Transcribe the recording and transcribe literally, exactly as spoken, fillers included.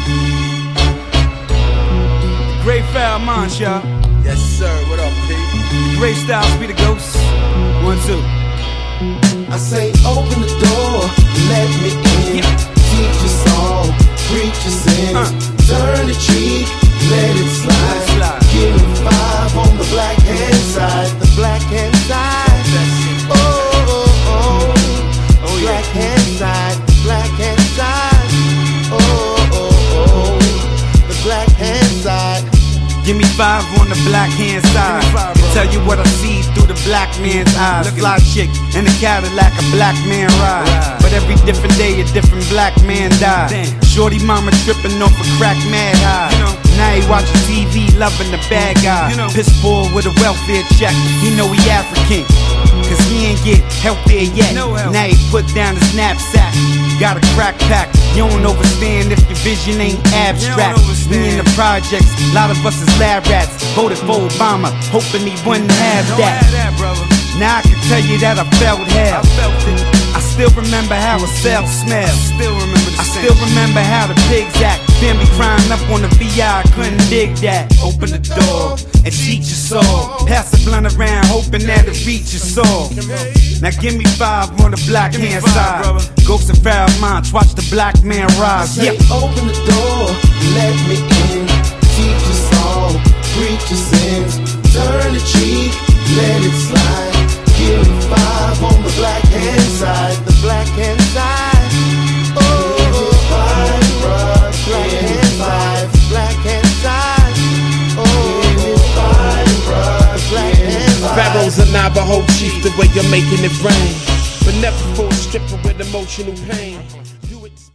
Great foul minds, y'all. Yes, sir. What up, P? Great Styles, be the ghost. One, two. I say, open the door, let me in. Yeah. Teach your song, preach your sins. Uh. Turn the cheek, let it slide. slide. Give me five on the black hand side. The black hand side. Oh, oh, oh. Oh, yeah. Black hand side, black hand side. Oh, oh, oh. The black hand side. Give me five on the black hand side. five, bro. Tell you what I see through the black man's eyes. Look at Fly chick in a Cadillac, a black man ride. Ride. But every different day a different black man die. Damn. Shorty mama tripping off a crack mad high. You know. Now he watching T V, loving the bad guy. You know. Piss poor with a welfare check. He know he African, cause he ain't get help there yet. No help. Now he put down his knapsack. Got a crack pack. You don't overstand if your vision ain't abstract. understand. We in the projects, a lot of us is lab rats. Voted for Obama, hoping he wouldn't have Don't that. have that, brother. Now I can tell you that I felt hell. I felt it. I still remember how a cell smelled. Still remember the I same. still remember how the pigs act. Family crying up on the V I, I couldn't dig that. Open the door and teach your soul. Pass the blunt around, hoping that it reach your soul. Now give me five on the black Give me hand five, side. brother. Ghost of foul minds, watch the black man rise. Say, Yeah. open the door, let me in. Teach your song, preach your sins. Turn the cheek, let it slide. Give me five on the black hand side. The black hand side. Oh, five, bruh. Black hand side. Black hand side. Oh, five, bruh. Black hand side. Pharaoh's a Navajo chief, the way you're making it rain. But never for a stripper with emotional pain.